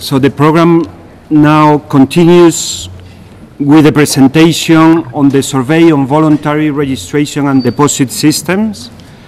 So the program now continues with a presentation on the survey on voluntary registration and deposit systems.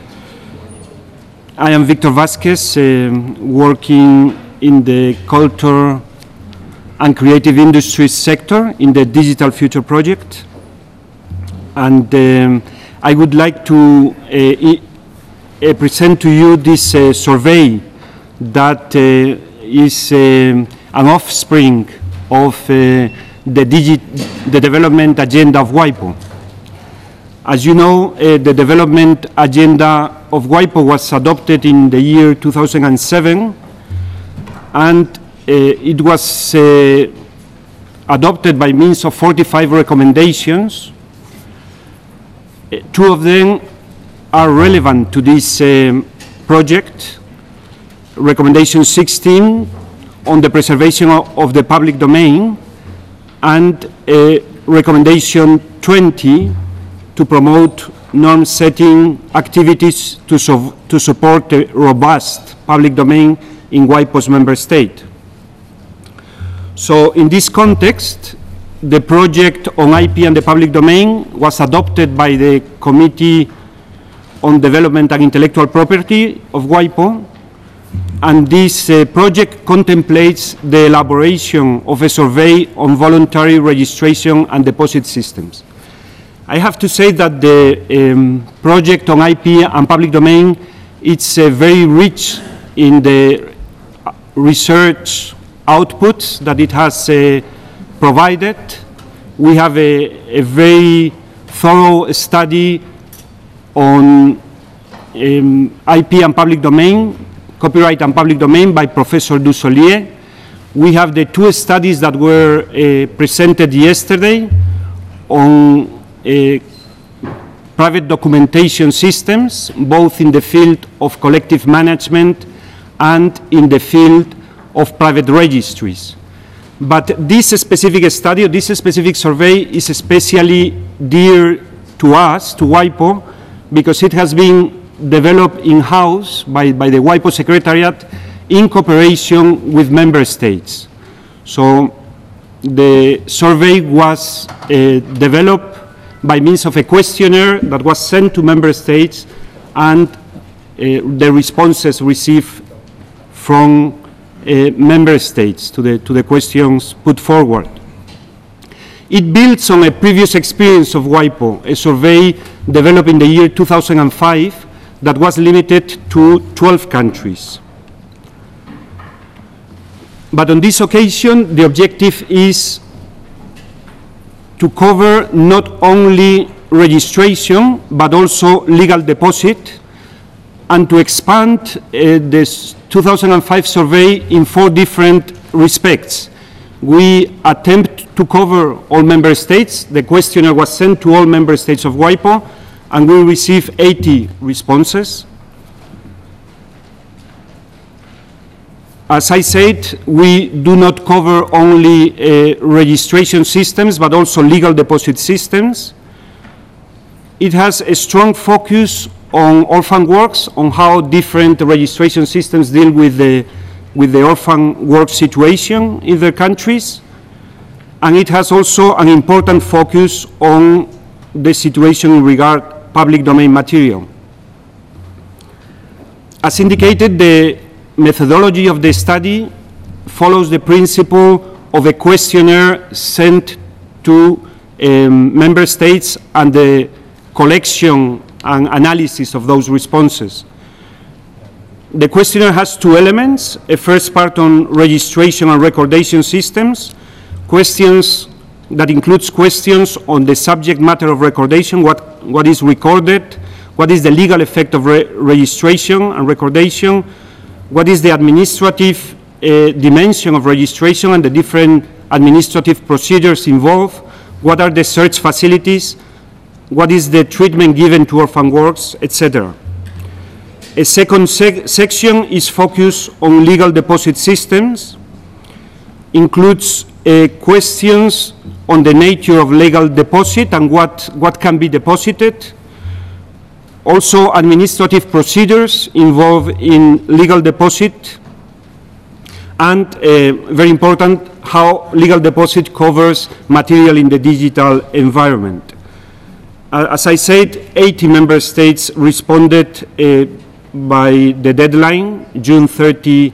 I am Victor Vasquez, working in the culture and creative industries sector in the Digital Future Project. And I would like to present to you this survey that is an offspring of the development agenda of WIPO. As you know, the development agenda of WIPO was adopted in the year 2007, and it was adopted by means of 45 recommendations. Two of them are relevant to this project. Recommendation 16 on the preservation of the public domain, and recommendation 20 to promote norm-setting activities to support a robust public domain in WIPO's member state. So in this context, the project on IP and the public domain was adopted by the Committee on Development and Intellectual Property of WIPO, and this project contemplates the elaboration of a survey on voluntary registration and deposit systems. I have to say that the project on IP and public domain, it's very rich in the research outputs that it has provided. We have a very thorough study on IP and public domain, copyright and public domain by Professor Dussolier. We have the two studies that were presented yesterday on private documentation systems, both in the field of collective management and in the field of private registries. But this specific study, this specific survey is especially dear to us, to WIPO, because it has been developed in-house by the WIPO Secretariat in cooperation with member states. So the survey was developed by means of a questionnaire that was sent to member states, and the responses received from member states to the questions put forward. It builds on a previous experience of WIPO, a survey developed in the year 2005 that was limited to 12 countries. But on this occasion, the objective is to cover not only registration, but also legal deposit, and to expand this 2005 survey in 4 different respects. We attempt to cover all member states. The questionnaire was sent to all member states of WIPO, and we received 80 responses. As I said, we do not cover only registration systems, but also legal deposit systems. It has a strong focus on orphan works, on how different registration systems deal with the orphan work situation in their countries. And it has also an important focus on the situation in regard to public domain material. As indicated, the methodology of the study follows the principle of a questionnaire sent to member states and the collection and analysis of those responses. The questionnaire has 2 elements, a first part on registration and recordation systems, questions that includes questions on the subject matter of recordation, what is recorded, what is the legal effect of registration and recordation, what is the administrative dimension of registration and the different administrative procedures involved, what are the search facilities, what is the treatment given to orphan works, etc. A second section is focused on legal deposit systems, includes questions on the nature of legal deposit and what can be deposited, also administrative procedures involved in legal deposit, And very important, how legal deposit covers material in the digital environment. As I said, 80 member states responded by the deadline, June 30,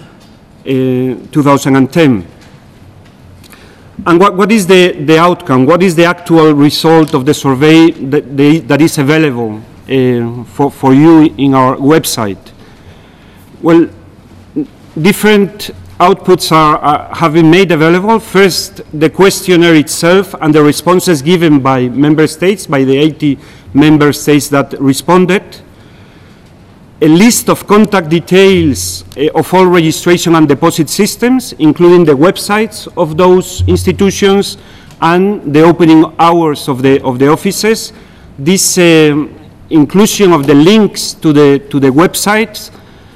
2010. And what is the outcome? What is the actual result of the survey that is available for you in our website? Well, different outputs have been made available. First, the questionnaire itself and the responses given by member states, by the 80 member states that responded. A list of contact details of all registration and deposit systems, including the websites of those institutions and the opening hours of the offices. This inclusion of the links to the websites,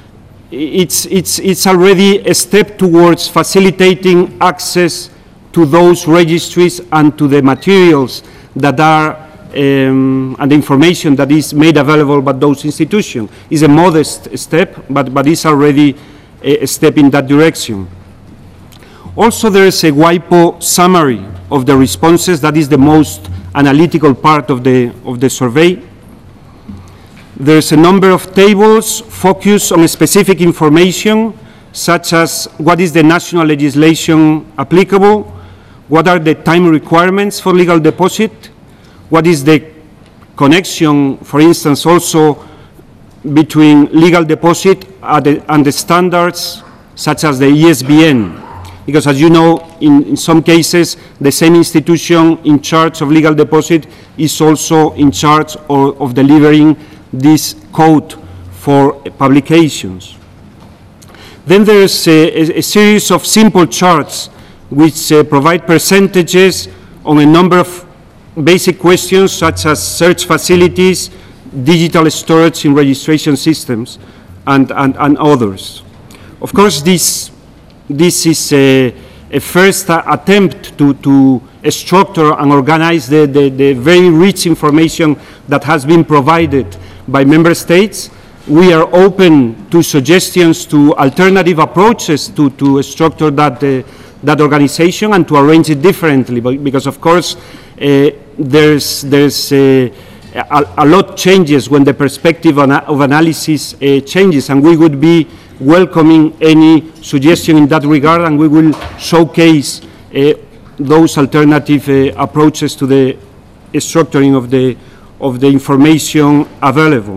it's already a step towards facilitating access to those registries and to the materials that are and the information that is made available by those institutions. Is a modest step, but it's already a step in that direction. Also, there is a WIPO summary of the responses. That is the most analytical part of the survey. There's a number of tables focused on specific information, such as what is the national legislation applicable, what are the time requirements for legal deposit, what is the connection, for instance, also between legal deposit and the standards, such as the ESBN. Because as you know, in some cases, the same institution in charge of legal deposit is also in charge of delivering this code for publications. Then there's a series of simple charts which provide percentages on a number of basic questions such as search facilities, digital storage in registration systems, and others. Of course, this is a first attempt to structure and organize the very rich information that has been provided by member states. We are open to suggestions to alternative approaches to structure that organization and to arrange it differently, because of course there's a lot changes when the perspective of analysis changes, and we would be welcoming any suggestion in that regard, and we will showcase those alternative approaches to the structuring of the information available.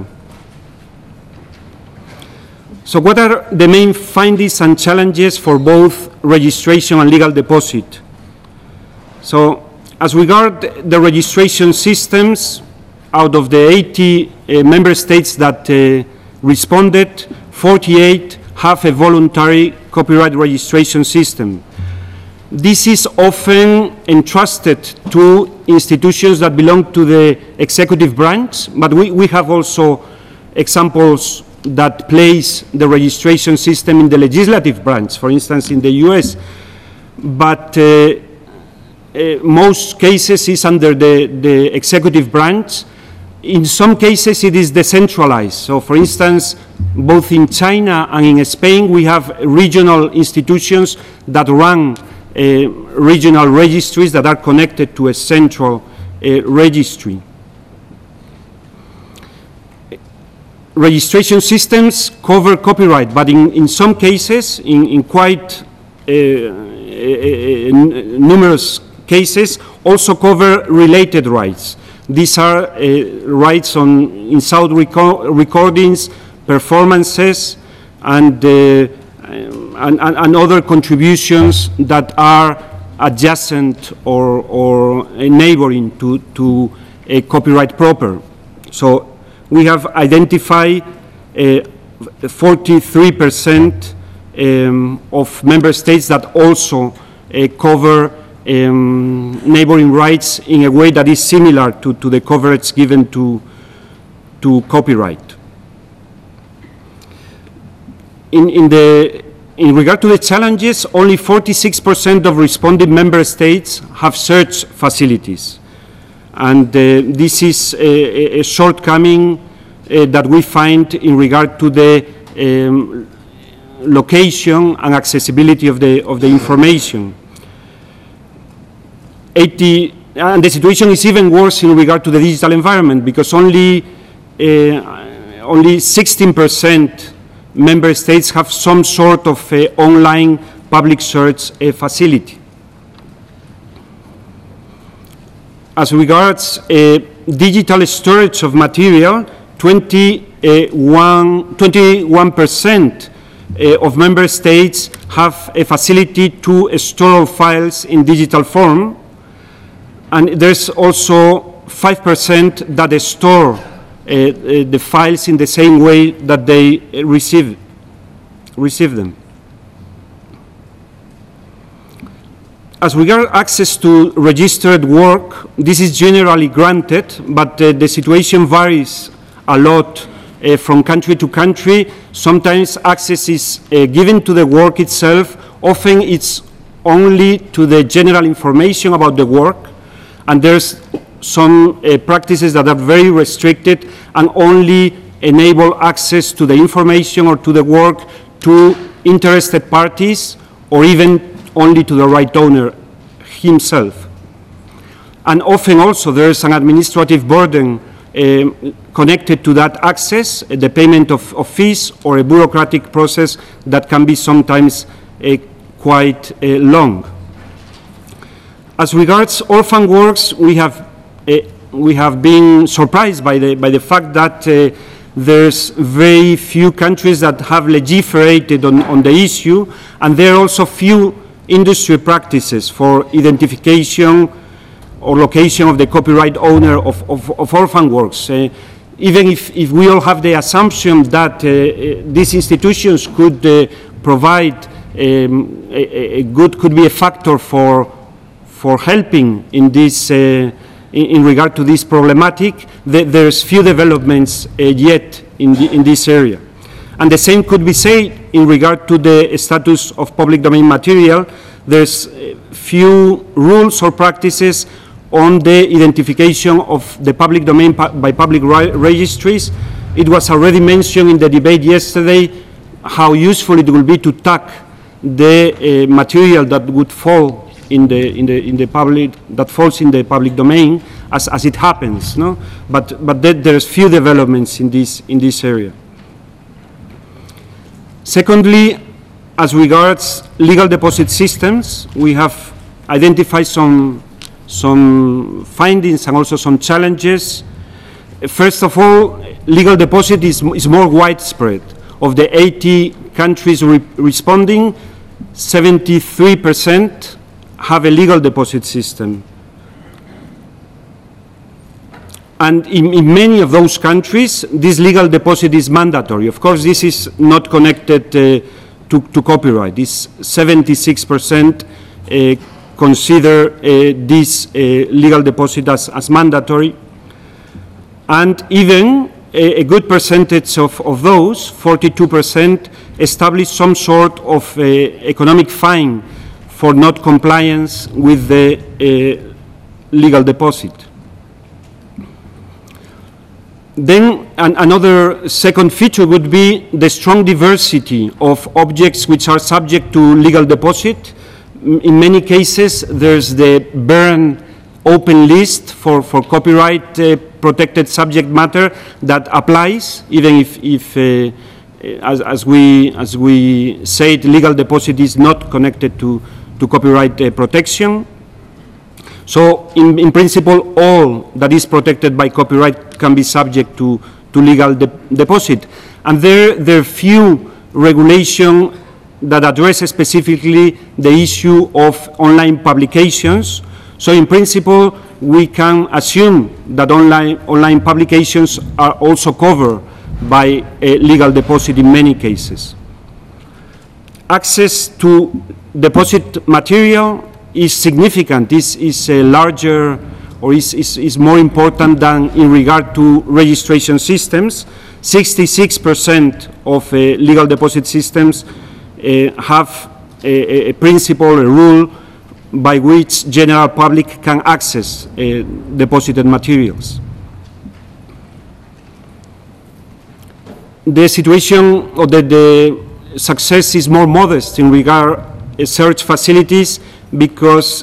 So what are the main findings and challenges for both registration and legal deposit? So as regard the registration systems, out of the 80 member states that responded, 48 have a voluntary copyright registration system. This is often entrusted to institutions that belong to the executive branch, but we have also examples that place the registration system in the legislative branch, for instance, in the US. But most cases is under the executive branch. In some cases, it is decentralized. So, for instance, both in China and in Spain, we have regional institutions that run regional registries that are connected to a central registry. Registration systems cover copyright, but in some cases, in quite numerous cases, also cover related rights. These are rights in sound recordings, performances, and other contributions that are adjacent or neighboring to a copyright proper. So we have identified 43% of member states that also cover neighboring rights in a way that is similar to the coverage given to copyright. In regard to the challenges, only 46% of responding member states have search facilities. And this is a shortcoming that we find in regard to the location and accessibility of the information. And the situation is even worse in regard to the digital environment, because only 16% member states have some sort of online public search facility. As regards digital storage of material, 21% of member states have a facility to store files in digital form, and there's also 5% that store the files in the same way that they receive them. As regards access to registered work, this is generally granted, but the situation varies a lot from country to country. Sometimes access is given to the work itself. Often it's only to the general information about the work, and there's some practices that are very restricted and only enable access to the information or to the work to interested parties, or even only to the right owner himself. And often also there is an administrative burden connected to that access, the payment of fees, or a bureaucratic process that can be sometimes quite long. As regards orphan works, we have been surprised by the fact that there's very few countries that have legiferated on the issue, and there are also few industry practices for identification or location of the copyright owner of orphan works. Even if we all have the assumption that these institutions could provide could be a factor for helping in this in regard to this problematic, there's few developments yet in this area. And the same could be said in regard to the status of public domain material. There's few rules or practices on the identification of the public domain by public registries. It was already mentioned in the debate yesterday how useful it will be to tag the material that would fall in the public, that falls in the public domain as it happens, no? But there's few developments in this area. Secondly, as regards legal deposit systems, we have identified some findings and also some challenges. First of all, legal deposit is more widespread. Of the 80 countries responding, 73% have a legal deposit system. And in many of those countries, this legal deposit is mandatory. Of course, this is not connected to copyright. This 76% consider this legal deposit as mandatory. And even a good percentage of those, 42%, establish some sort of economic fine for not compliance with the legal deposit. Then another second feature would be the strong diversity of objects which are subject to legal deposit. In many cases, there's the Berne open list for copyright protected subject matter that applies, even if as we said, legal deposit is not connected to copyright protection. So in principle, all that is protected by copyright can be subject to legal deposit. And there are few regulations that address specifically the issue of online publications. So in principle, we can assume that online publications are also covered by a legal deposit in many cases. Access to deposit material is significant, is larger or is more important than in regard to registration systems. 66% of legal deposit systems have a principle, a rule by which general public can access deposited materials. The situation or the success is more modest in regard search facilities because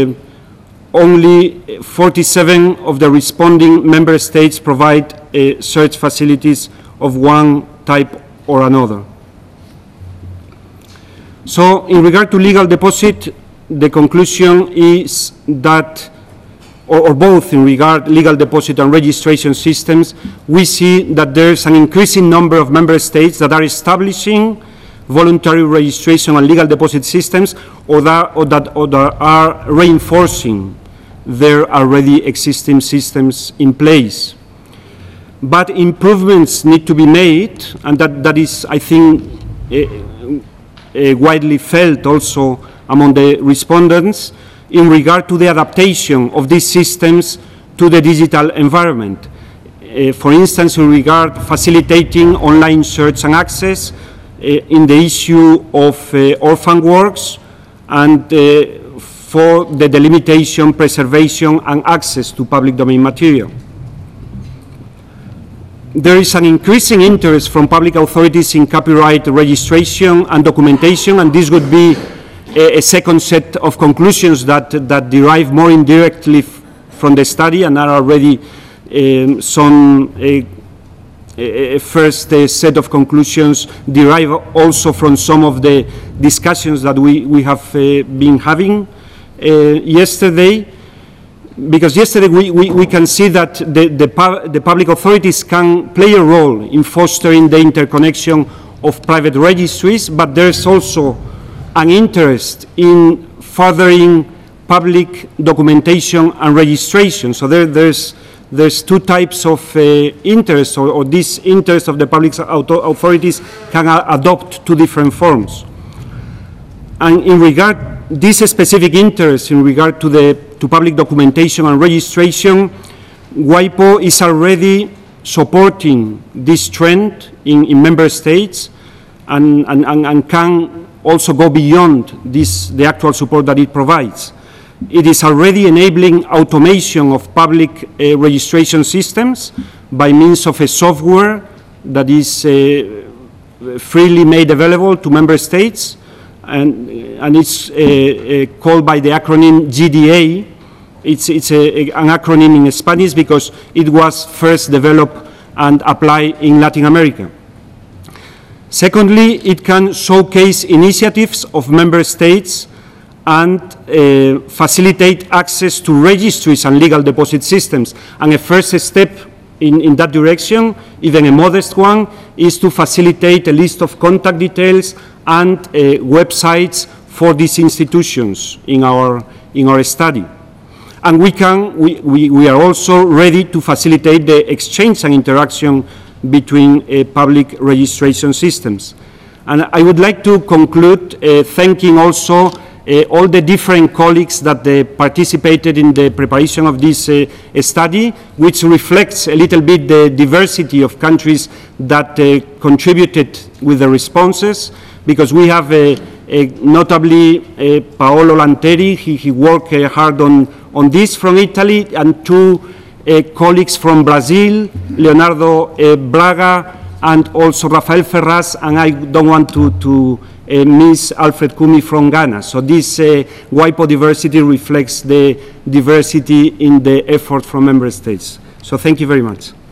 only 47 of the responding member states provide search facilities of one type or another. So in regard to legal deposit, the conclusion is that, or both in regard legal deposit and registration systems, we see that there's an increasing number of member states that are establishing voluntary registration and legal deposit systems or that are reinforcing their already existing systems in place. But improvements need to be made, and that is, I think, widely felt also among the respondents in regard to the adaptation of these systems to the digital environment. For instance, in regard facilitating online search and access, in the issue of orphan works, and for the delimitation, preservation, and access to public domain material. There is an increasing interest from public authorities in copyright registration and documentation, and this would be a second set of conclusions that derive more indirectly from the study and are already some first set of conclusions derive also from some of the discussions that we have been having yesterday. Because yesterday we can see that the public authorities can play a role in fostering the interconnection of private registries, but there's also an interest in furthering public documentation and registration. So there's two types of interest, or this interest of the public authorities can adopt two different forms. And in regard this specific interest in regard to public documentation and registration, WIPO is already supporting this trend in member states and can also go beyond the actual support that it provides. It is already enabling automation of public registration systems by means of a software that is freely made available to member states, and it's called by the acronym GDA. It's an acronym in Spanish because it was first developed and applied in Latin America. Secondly, it can showcase initiatives of member states and facilitate access to registries and legal deposit systems. And a first step in that direction, even a modest one, is to facilitate a list of contact details and websites for these institutions in our study. And we are also ready to facilitate the exchange and interaction between public registration systems. And I would like to conclude thanking also all the different colleagues that participated in the preparation of this study, which reflects a little bit the diversity of countries that contributed with the responses, because we have notably Paolo Lanteri, he worked hard on this from Italy, and two colleagues from Brazil, Leonardo Braga, and also Rafael Ferraz, and I don't want to miss Alfred Kumi from Ghana. So this WIPO diversity reflects the diversity in the effort from member states. So thank you very much.